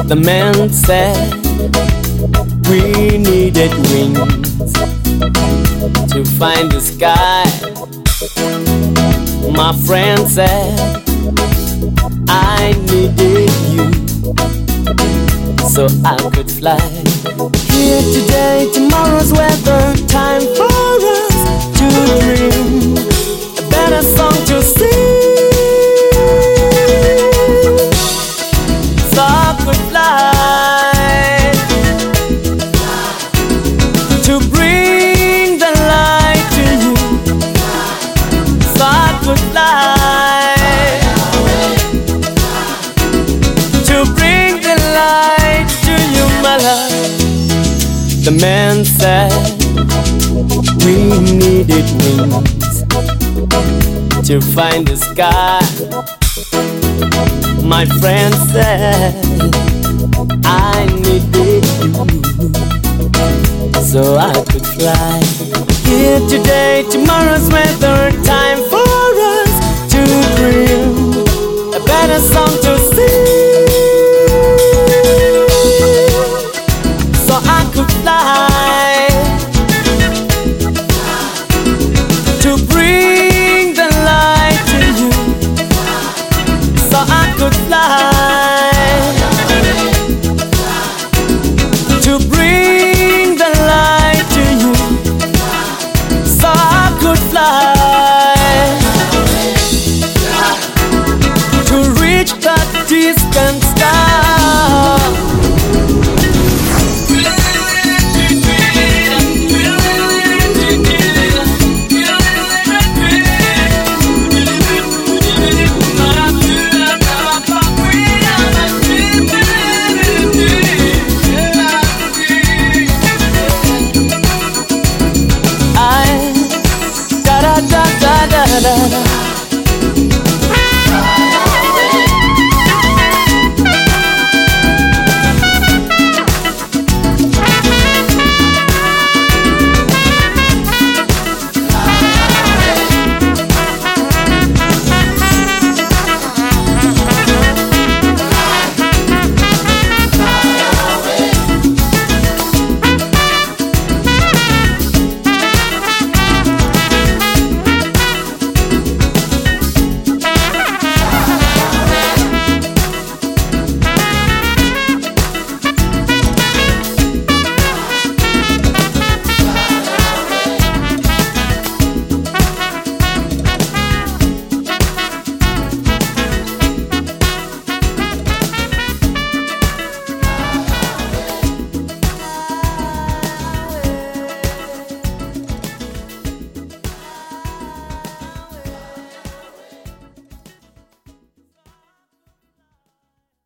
The man said we needed wings to find the sky. My friend said I needed you so I could fly. Here today, tomorrow's weather, time for us to dream a better song to sing, so I could fly to bring the light to you, so I could fly to bring the light to you, my love. The man said we needed wings to find the sky. My friend said I needed you so I could fly. Here today, tomorrow's weather, time for